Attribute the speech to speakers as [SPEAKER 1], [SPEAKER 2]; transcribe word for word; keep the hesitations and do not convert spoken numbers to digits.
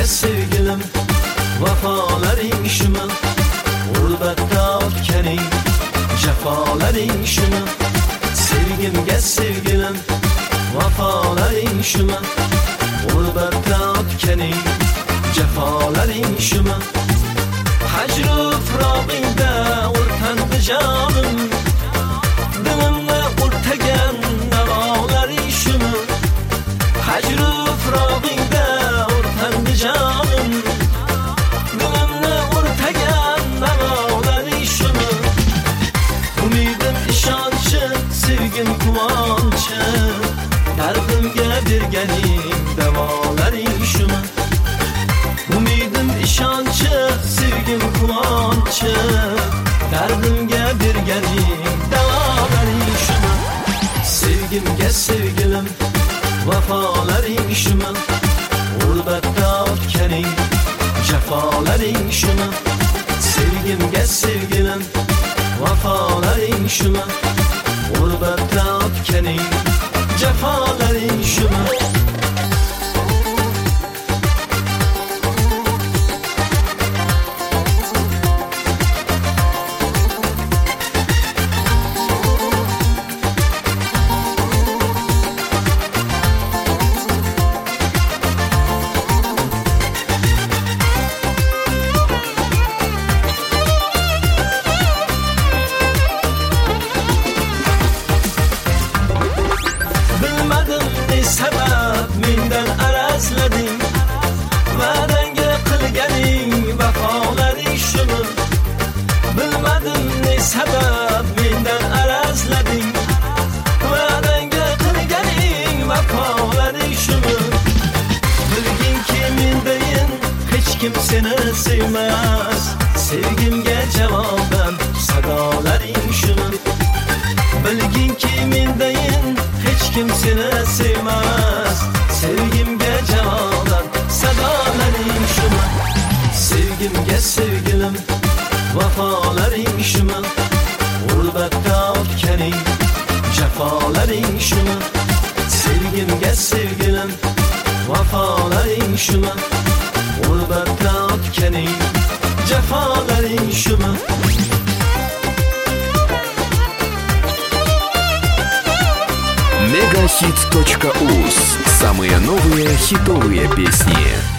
[SPEAKER 1] sevgilim, vafolaring shumi, g'urbatda o'tganing jafolaring shumi. Sevgimga sevgilim, vafolaring shumi, g'urbatda o'tganing jafolaring shumi. Hajru firog'ingda o'rtandi jonim, dilimni o'rtagan navolaring shumi. Hajru firog'ingda o'rtandi jonim, dilimni o'rtagan navolaring shumi. Umidim ishonchi, sevgim quvonchi, dardimga berganing davolaring shumi. Umidim ishonchi, sevgim quvonchi, dardimga berganing davolaring shumi. Sevgimga sevgilim, vafolaring shumi, g'urbatda o'tganing jafolaring shumi. Sevgimga sevgilim, vafolaring shumi, g'urbatda o'tganing jafolaring shumi. Sabab mendan arazlading, va'dangga qilganing vafolaring shumi. Bilmadim ne sabab mendan arazlading, va'dangga qilganing vafolaring shumi. Bilginki mendayin hech kim seni sevmas, sevgimga javoban sadolaring shumi. Bilginki mendayin hech kim seni sevmas, sevgimga javoban sadolaring shumi. Sevgimga sevgilim, vafolaring shumi, g'urbatda o'tganing jafolaring shumi. Sevgimga sevgilim, vafolaring shumi, g'urbatda o'tganing jafolaring shumi.
[SPEAKER 2] Мегахит точка уз. Самые новые хитовые песни.